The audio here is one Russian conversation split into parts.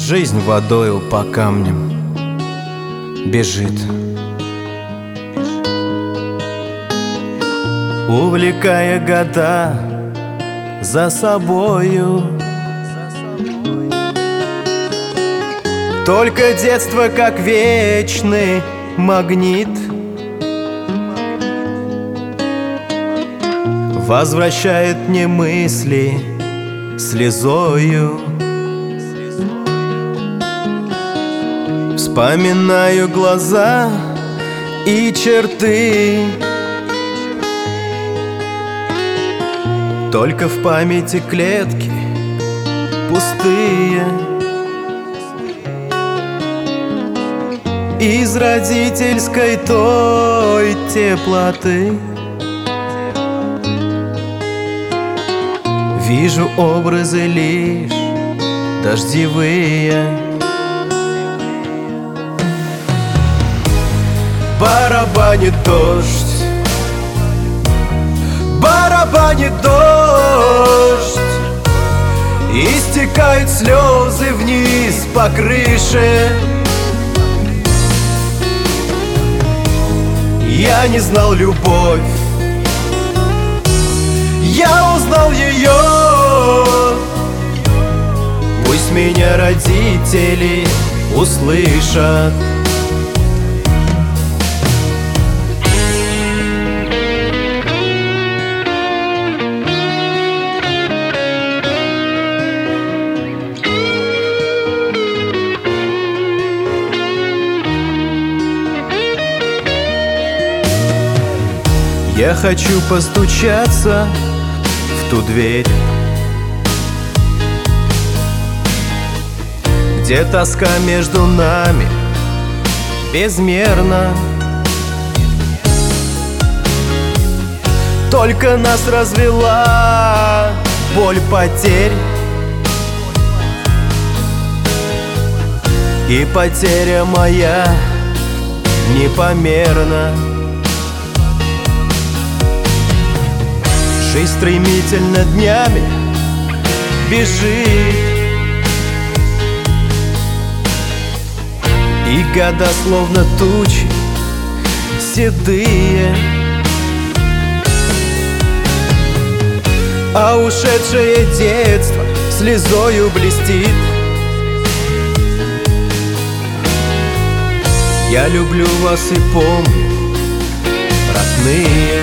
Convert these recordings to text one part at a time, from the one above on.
Жизнь водою по камням бежит, увлекая года за собою. Только детство, как вечный магнит, возвращает мне мысли слезою. Вспоминаю глаза и черты, только в памяти клетки пустые. Из родительской той теплоты вижу образы лишь дождевые. Барабанит дождь, барабанит дождь, и стекают слезы вниз по крыше. Я не знал любовь, я узнал ее. Пусть меня родители услышат. Я хочу постучаться в ту дверь, где тоска между нами безмерна. Только нас развела боль потерь, и потеря моя непомерна. Жизнь стремительно днями бежит, и года словно тучи седые, а ушедшее детство слезою блестит. Я люблю вас и помню, родные.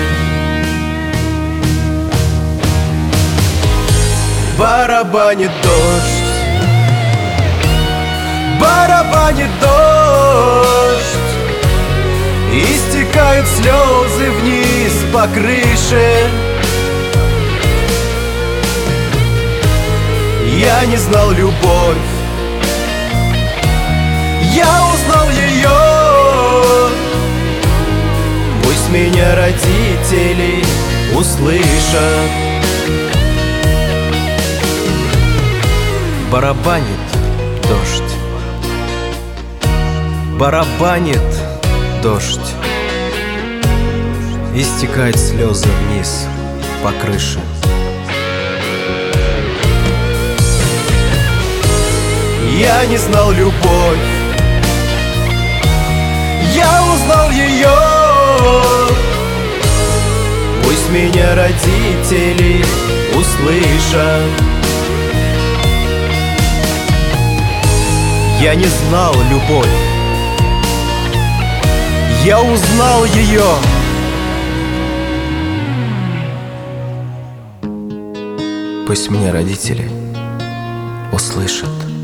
Барабанит дождь, барабанит дождь, и стекают слезы вниз по крыше. Я не знал любовь, я узнал ее. Пусть меня родители услышат. Барабанит дождь, барабанит дождь, и стекают слезы вниз по крыше. Я не знал любовь, я узнал ее. Пусть меня родители услышат. Я не знал любовь, я узнал ее. Пусть меня родители услышат.